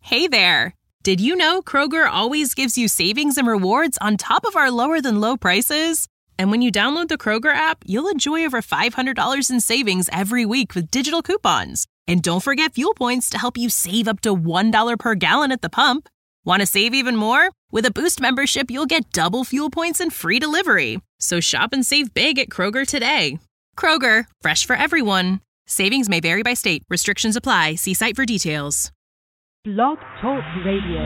Hey there! Did you know Kroger always gives you savings and rewards on top of our lower-than-low prices? And when you download the Kroger app, you'll enjoy over $500 in savings every week with digital coupons. And don't forget fuel points to help you save up to $1 per gallon at the pump. Want to save even more? With a Boost membership, you'll get double fuel points and free delivery. So shop and save big at Kroger today. Kroger, fresh for everyone. Savings may vary by state. Restrictions apply. See site for details. Blog Talk Radio.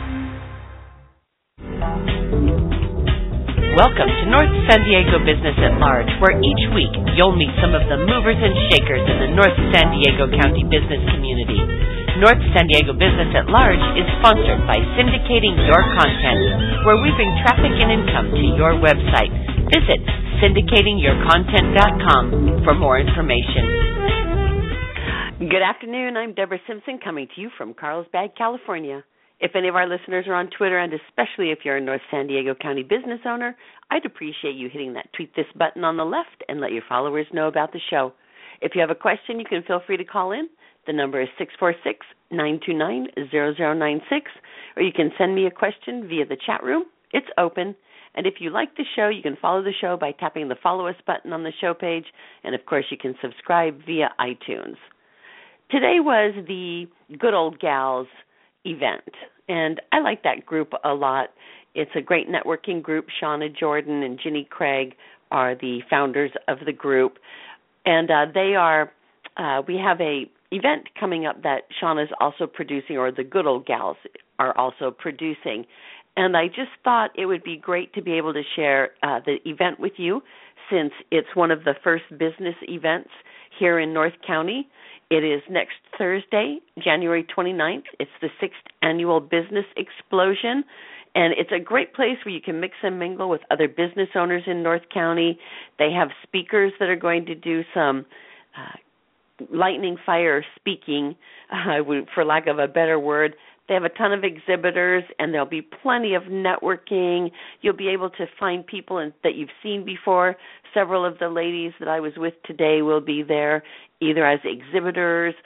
Welcome to North San Diego Business at Large, where each week you'll meet some of the movers and shakers in the North San Diego County business community. North San Diego Business at Large is sponsored by Syndicating Your Content, where we bring traffic and income to your website. Visit syndicatingyourcontent.com for more information. Good afternoon. I'm Deborah Simpson coming to you from Carlsbad, California. If any of our listeners are on Twitter, and especially if you're a North San Diego County business owner, I'd appreciate you hitting that tweet this button on the left and let your followers know about the show. If you have a question, you can feel free to call in. The number is 646-929-0096, or you can send me a question via the chat room. It's open. And if you like the show, you can follow the show by tapping the Follow Us button on the show page. And, of course, you can subscribe via iTunes. Today was the Good Old Gals event, and I like that group a lot. It's a great networking group. Shauna Jordan and Ginny Craig are the founders of the group, and we have a event coming up that Shauna's also producing, or the Good Old Gals are also producing, and I just thought it would be great to be able to share the event with you, since it's one of the first business events here in North County. It is next Thursday, January 29th. It's the 6th Annual Business Explosion, and it's a great place where you can mix and mingle with other business owners in North County. They have speakers that are going to do some lightning fire speaking, for lack of a better word. They have a ton of exhibitors, and there'll be plenty of networking. You'll be able to find people that you've seen before. Several of the ladies that I was with today will be there, either as exhibitors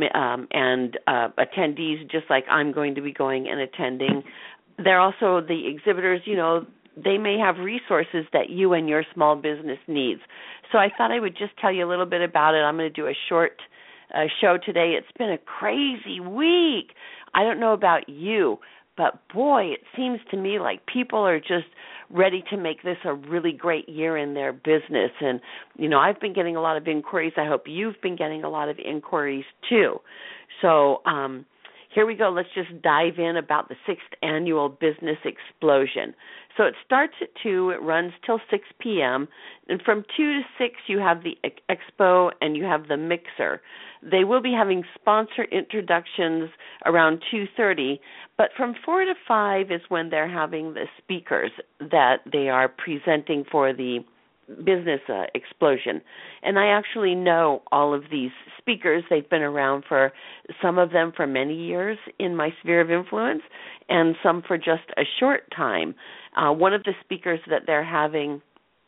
and attendees, just like I'm going to be going and attending. They're also the exhibitors, they may have resources that you and your small business needs. So I thought I would just tell you a little bit about it. I'm going to do a short show today. It's been a crazy week. I don't know about you, but boy, it seems to me like people are just ready to make this a really great year in their business. And, I've been getting a lot of inquiries. I hope you've been getting a lot of inquiries too. So here we go. Let's just dive in about the 6th Annual Business Explosion. So it starts at 2, it runs till 6 p.m., and from 2 to 6 you have the expo and you have the mixer. They will be having sponsor introductions around 2:30, but from 4 to 5 is when they're having the speakers that they are presenting for the business explosion. And I actually know all of these speakers. They've been around for some of them for many years in my sphere of influence, and some for just a short time. One of the speakers that they're having,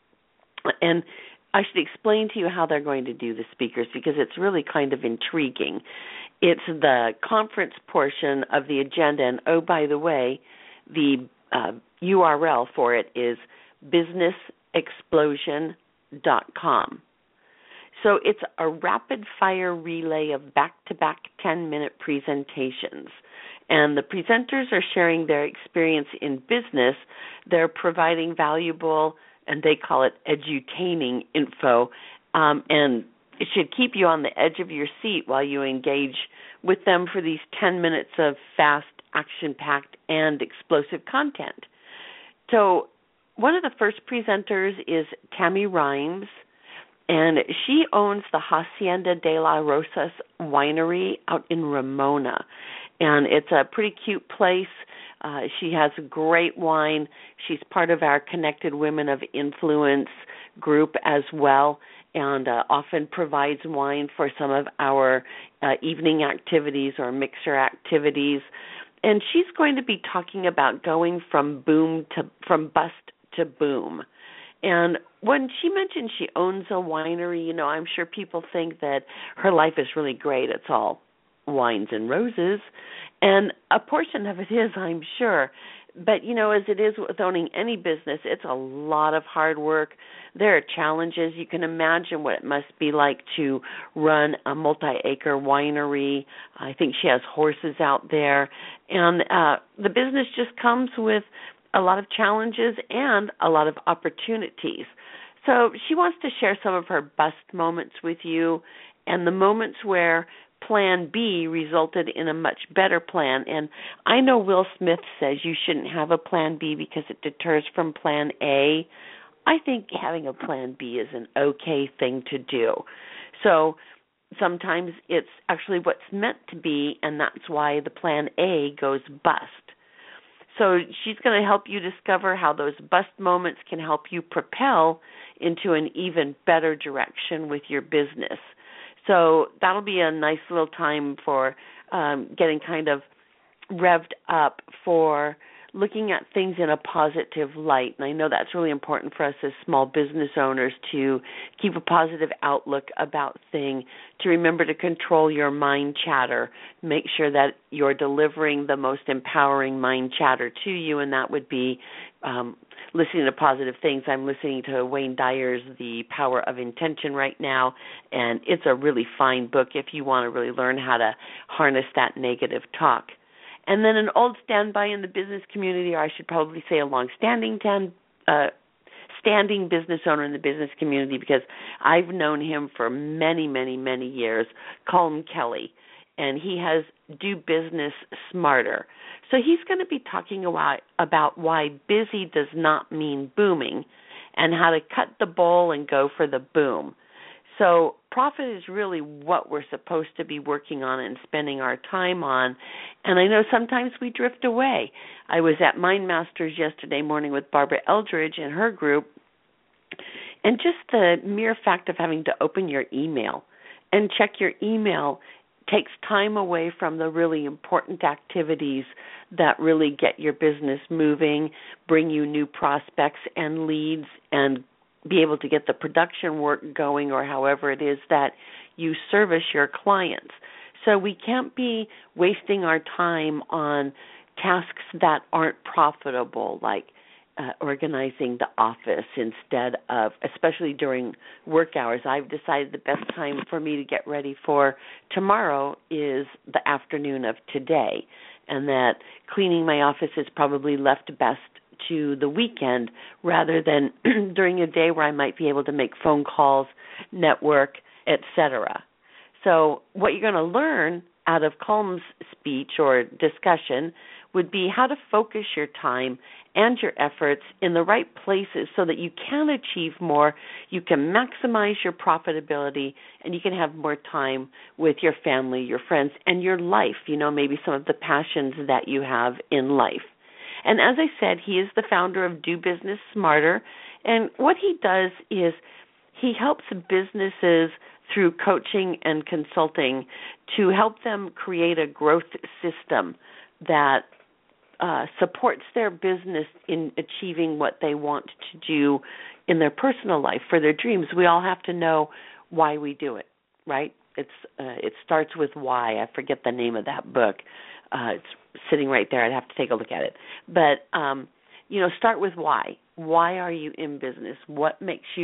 and I should explain to you how they're going to do the speakers because it's really kind of intriguing. It's the conference portion of the agenda, and oh, by the way, the URL for it is businessexplosion.com. So it's a rapid-fire relay of back-to-back 10-minute presentations. And the presenters are sharing their experience in business. They're providing valuable, and they call it edutaining info, and it should keep you on the edge of your seat while you engage with them for these 10 minutes of fast, action-packed, and explosive content. So one of the first presenters is Tammy Rhymes, and she owns the Hacienda de la Rosas winery out in Ramona. And it's a pretty cute place. She has great wine. She's part of our Connected Women of Influence group as well, and often provides wine for some of our evening activities or mixer activities. And she's going to be talking about going from bust to boom. And when she mentioned she owns a winery, I'm sure people think that her life is really great. It's all wines and roses, and a portion of it is, I'm sure. But, as it is with owning any business, it's a lot of hard work. There are challenges. You can imagine what it must be like to run a multi-acre winery. I think she has horses out there. And the business just comes with a lot of challenges and a lot of opportunities. So she wants to share some of her best moments with you and the moments where Plan B resulted in a much better plan. And I know Will Smith says you shouldn't have a Plan B because it deters from Plan A. I think having a Plan B is an okay thing to do. So sometimes it's actually what's meant to be, and that's why the Plan A goes bust. So she's going to help you discover how those bust moments can help you propel into an even better direction with your business. So that'll be a nice little time for getting kind of revved up for looking at things in a positive light. And I know that's really important for us as small business owners to keep a positive outlook about things, to remember to control your mind chatter, make sure that you're delivering the most empowering mind chatter to you, and that would be listening to positive things. I'm listening to Wayne Dyer's The Power of Intention right now, and it's a really fine book if you want to really learn how to harness that negative talk. And then an old standby in the business community, or I should probably say a long-standing standing business owner in the business community, because I've known him for many, many, many years, Colm Kelly, and he has Do Business Smarter. So he's going to be talking about why busy does not mean booming and how to cut the bull and go for the boom. So profit is really what we're supposed to be working on and spending our time on. And I know sometimes we drift away. I was at Mind Masters yesterday morning with Barbara Eldridge and her group, and just the mere fact of having to open your email and check your email takes time away from the really important activities that really get your business moving, bring you new prospects and leads, and be able to get the production work going, or however it is that you service your clients. So we can't be wasting our time on tasks that aren't profitable, like organizing the office instead of, especially during work hours. I've decided the best time for me to get ready for tomorrow is the afternoon of today, and that cleaning my office is probably left best to the weekend rather than during a day where I might be able to make phone calls, network, etc. So what you're going to learn out of Colm's speech or discussion would be how to focus your time and your efforts in the right places so that you can achieve more, you can maximize your profitability, and you can have more time with your family, your friends, and your life, maybe some of the passions that you have in life. And as I said, he is the founder of Do Business Smarter, and what he does is he helps businesses through coaching and consulting to help them create a growth system that supports their business in achieving what they want to do in their personal life for their dreams. We all have to know why we do it, right? It starts with why. I forget the name of that book. It's sitting right there. I'd have to take a look at it. But, start with why. Why are you in business? What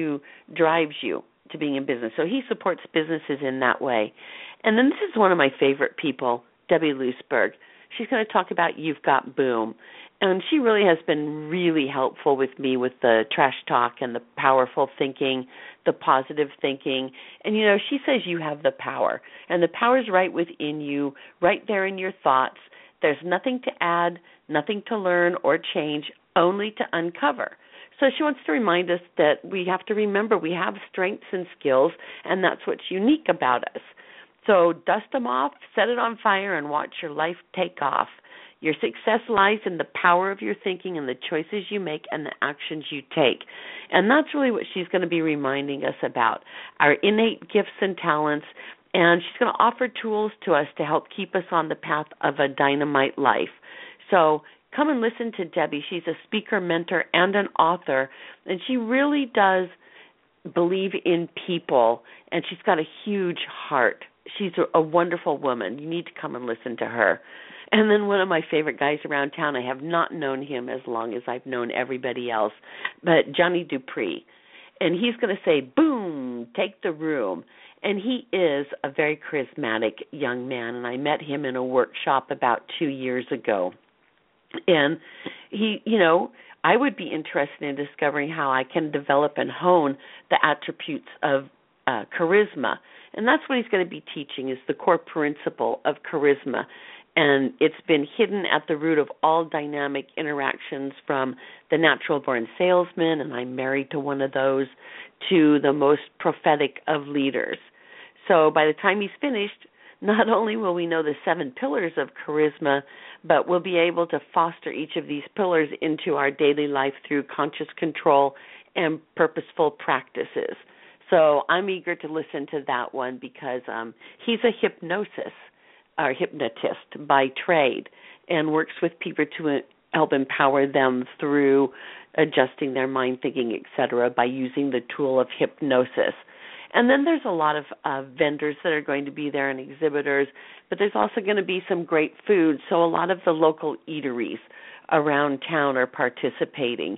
drives you to being in business? So he supports businesses in that way. And then this is one of my favorite people, Debbie Loosberg. She's going to talk about You've Got Boom. And she really has been really helpful with me with the trash talk and the powerful thinking, the positive thinking. And, she says you have the power. And the power is right within you, right there in your thoughts. There's nothing to add, nothing to learn or change, only to uncover. So she wants to remind us that we have to remember we have strengths and skills, and that's what's unique about us. So dust them off, set it on fire, and watch your life take off. Your success lies in the power of your thinking and the choices you make and the actions you take. And that's really what she's going to be reminding us about, our innate gifts and talents. And she's going to offer tools to us to help keep us on the path of a dynamite life. So come and listen to Debbie. She's a speaker, mentor, and an author. And she really does believe in people. And she's got a huge heart she's a wonderful woman. You need to come and listen to her. And then one of my favorite guys around town, I have not known him as long as I've known everybody else, but Johnny Dupree. And he's going to say, boom, take the room. And he is a very charismatic young man, and I met him in a workshop about 2 years ago. And he, I would be interested in discovering how I can develop and hone the attributes of charisma. And that's what he's going to be teaching, is the core principle of charisma. And it's been hidden at the root of all dynamic interactions, from the natural-born salesman, and I'm married to one of those, to the most prophetic of leaders. So by the time he's finished, not only will we know the 7 pillars of charisma, but we'll be able to foster each of these pillars into our daily life through conscious control and purposeful practices. So I'm eager to listen to that one, because he's a hypnotist by trade, and works with people to help empower them through adjusting their mind, thinking, etc., by using the tool of hypnosis. And then there's a lot of vendors that are going to be there and exhibitors, but there's also going to be some great food. So a lot of the local eateries around town are participating.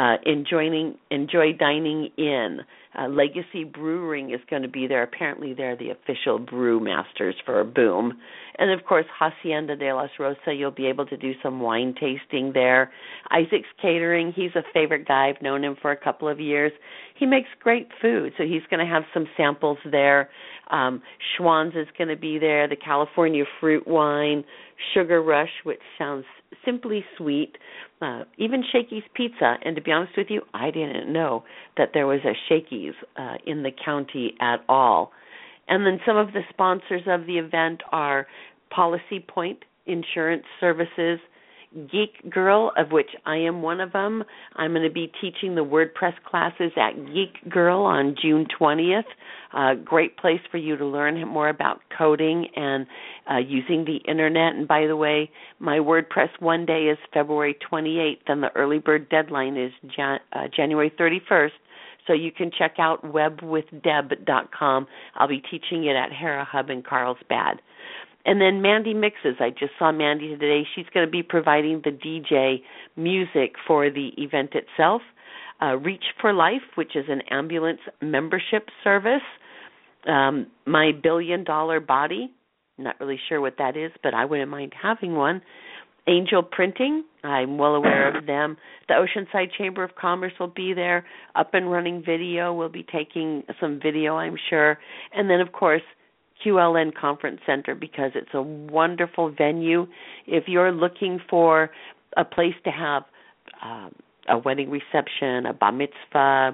Enjoy Dining In. Legacy Brewing is going to be there. Apparently they're the official brew masters for Boom. And, of course, Hacienda de las Rosas, you'll be able to do some wine tasting there. Isaac's Catering, he's a favorite guy. I've known him for a couple of years. He makes great food, so he's going to have some samples there. Schwann's is going to be there, the California fruit wine, Sugar Rush, which sounds simply sweet, even Shakey's Pizza. And to be honest with you, I didn't know that there was a Shakey's in the county at all. And then some of the sponsors of the event are Policy Point Insurance Services, Geek Girl, of which I am one of them. I'm going to be teaching the WordPress classes at Geek Girl on June 20th. Great place for you to learn more about coding and using the Internet. And by the way, my WordPress one day is February 28th, and the early bird deadline is January 31st. So you can check out webwithdeb.com. I'll be teaching it at Hera Hub in Carlsbad. And then Mandy Mixes. I just saw Mandy today. She's going to be providing the DJ music for the event itself. Reach for Life, which is an ambulance membership service. My $1 Billion Body. Not really sure what that is, but I wouldn't mind having one. Angel Printing, I'm well aware of them. The Oceanside Chamber of Commerce will be there. Up and Running Video will be taking some video, I'm sure. And then, of course, QLN Conference Center, because it's a wonderful venue. If you're looking for a place to have a wedding reception, a bar mitzvah,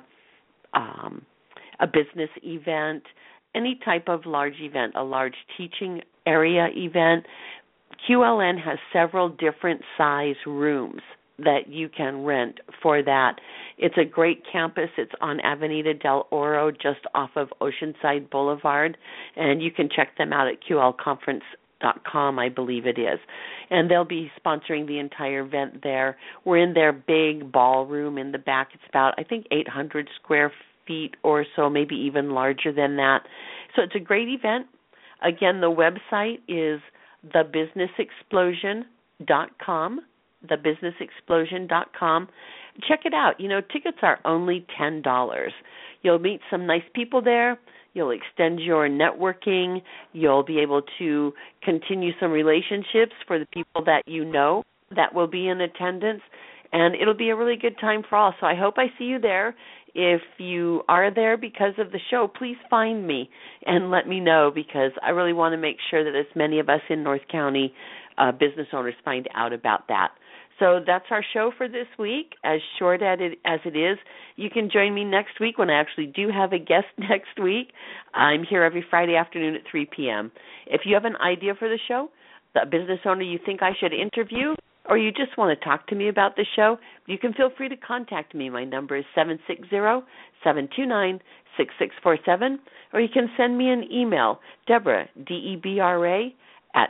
a business event, any type of large event, a large teaching area event, QLN has several different size rooms that you can rent for that. It's a great campus. It's on Avenida del Oro, just off of Oceanside Boulevard, and you can check them out at qlconference.com, I believe it is. And they'll be sponsoring the entire event there. We're in their big ballroom in the back. It's about, I think, 800 square feet or so, maybe even larger than that. So it's a great event. Again, the website is thebusinessexplosion.com, thebusinessexplosion.com. Check it out. Tickets are only $10. You'll meet some nice people there. You'll extend your networking. You'll be able to continue some relationships for the people that you know that will be in attendance. And it'll be a really good time for all. So I hope I see you there. If you are there because of the show, please find me and let me know, because I really want to make sure that as many of us in North County business owners find out about that. So that's our show for this week, as short as it is. You can join me next week when I actually do have a guest next week. I'm here every Friday afternoon at 3 p.m. If you have an idea for the show, the business owner you think I should interview, or you just want to talk to me about the show, you can feel free to contact me. My number is 760-729-6647, or you can send me an email, Deborah, DEBRA, at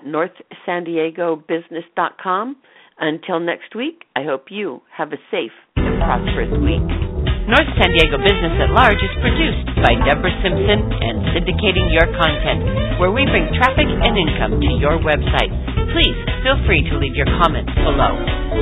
northsandiegobusiness.com. Until next week, I hope you have a safe and prosperous week. North San Diego Business at Large is produced by Deborah Simpson and syndicating your content, where we bring traffic and income to your website. Please feel free to leave your comments below.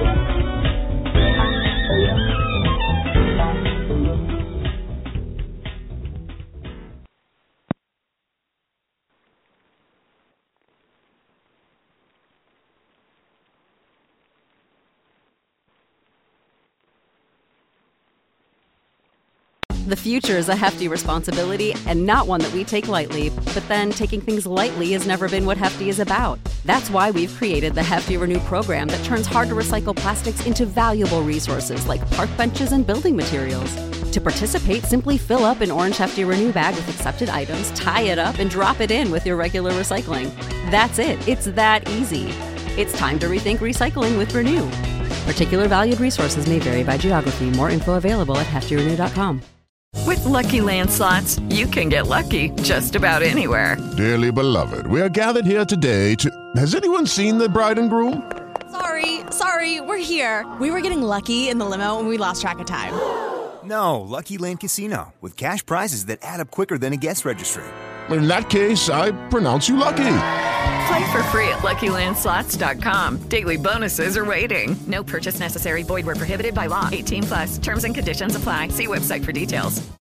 The future is a hefty responsibility and not one that we take lightly, but then taking things lightly has never been what Hefty is about. That's why we've created the Hefty Renew program that turns hard-to-recycle plastics into valuable resources like park benches and building materials. To participate, simply fill up an orange Hefty Renew bag with accepted items, tie it up, and drop it in with your regular recycling. That's it. It's that easy. It's time to rethink recycling with Renew. Particular valued resources may vary by geography. More info available at heftyrenew.com. With Lucky Land Slots, you can get lucky just about anywhere. Dearly beloved, we are gathered here today to... Has anyone seen the bride and groom? Sorry, we're here. We were getting lucky in the limo and we lost track of time. No, Lucky Land Casino, with cash prizes that add up quicker than a guest registry. In that case, I pronounce you lucky. Play for free at LuckyLandSlots.com. Daily bonuses are waiting. No purchase necessary. Void where prohibited by law. 18+. Terms and conditions apply. See website for details.